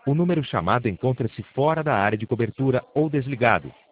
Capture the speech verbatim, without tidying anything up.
O número chamado encontra-se fora da área de cobertura ou desligado.